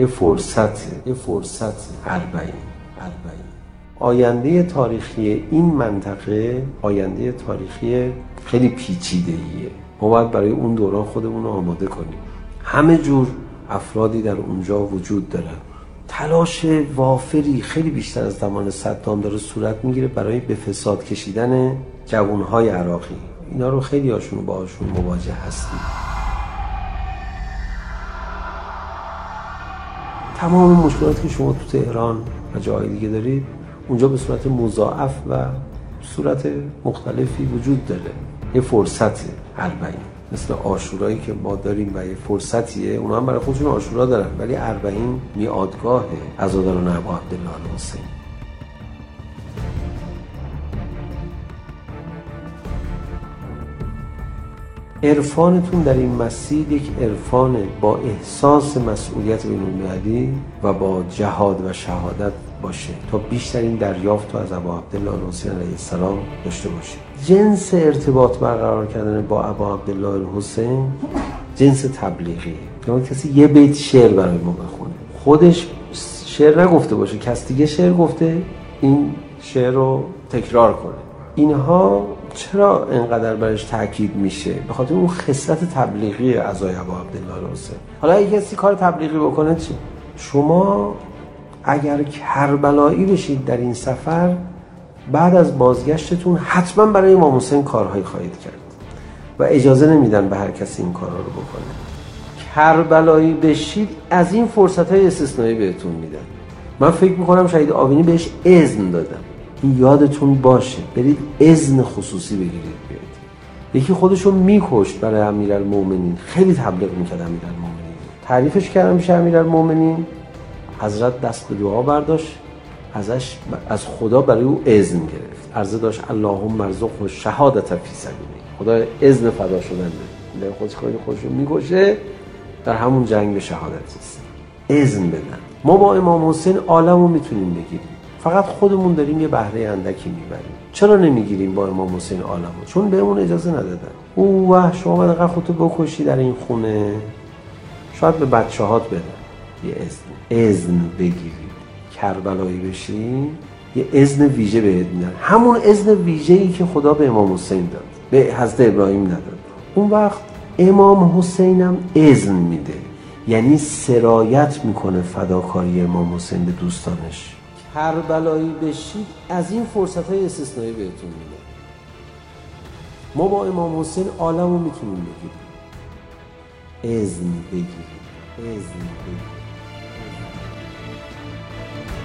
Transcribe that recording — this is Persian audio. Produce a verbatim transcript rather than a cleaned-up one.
یه فرصت یه فرصت اربعین اربعین آینده تاریخی این منطقه آینده تاریخی خیلی پیچیده‌ایه. ما باید برای اون دوران خودمون رو آماده کنیم. همه جور افرادی در اونجا وجود داره. تلاش وافری خیلی بیشتر از زمان صدام داره صورت میگیره برای به فساد کشیدن جوانهای عراقی. اینا رو خیلی هاشون باهاشون مواجه هستیم. تمام مشکلاتی که شما تو تهران و جای دیگه دارید اونجا به صورت مضاعف و صورت مختلفی وجود داره. یه فرصت اربعین مثل عاشورایی که ما داریم و یه فرصتیه، اونا هم برای خودشون عاشورا دارن، ولی اربعین میادگاه عزاداران ابا عبدالله الحسین. عرفانتون در این مسیر یک عرفان با احساس مسئولیت بین‌المللی و با جهاد و شهادت باشه تا بیشترین دریافت رو از ابا عبدالله الحسین علیه السلام داشته باشه. جنس ارتباط برقرار کردن با ابا عبدالله الحسین جنس تبلیغیه. یعنی کسی یه بیت شعر برای ما بخونه، خودش شعر نگفته باشه، کس دیگه شعر گفته، این شعر رو تکرار کنه. اینها چرا اینقدر برش تاکید میشه؟ به خاطر اون خصلت تبلیغی اعضای ابا عبدالله الحسین. حالا اگه کسی کار تبلیغی بکنه چی؟ شما اگر کربلایی بشید در این سفر، بعد از بازگشتتون حتما برای امام حسین کارهایی خواهید کرد و اجازه نمیدن به هر کسی این کارها رو بکنه. کربلایی بشید از این فرصت‌های استثنایی بهتون میدن. من فکر میکنم شهید آبینی بهش اذن دادم. این یادتون باشه، برید اذن خصوصی بگیرید بیاید. یکی خودشو میکشت برای امیرالمومنین، خیلی تبلیغ میکرد امیرالمومنین، تعریفش کردم میشه امیرالمومنین. حضرت دست به دعا برداشت، ازش از خدا برای او اذن گرفت، عرضه داشت اللهم ارزقه شهادت فی سبیله. خدا اذن فدا شدن بده. خودش خودش خودشو میکشه، در همون جنگ به شهادت است. اذن بدن. ما با امام حسین عالمو میتونیم بگیریم، فقط خودمون داریم یه بهره اندکی میبریم. چرا نمیگیریم با امام حسین عالمو؟ چون بهمون اجازه ندادن. اوه شما باید اینقدر خودتو بکشی در این خونه، شاید به بچه‌هات بدن. یه اذن اذن بگیرید، کربلایی بشی، یه اذن ویژه بهت میدن، همون اذن ویژه‌ای که خدا به امام حسین داد، به حضرت ابراهیم نداد. اون وقت امام حسینم اذن میده، یعنی سرایت میکنه فداکاری امام حسین به دوستانش. کربلایی بشید از این فرصت‌های استثنایی بهتون میده. ما با امام حسین عالمو میتونیم بگیریم. اذن بگیریم، اذن بگیریم.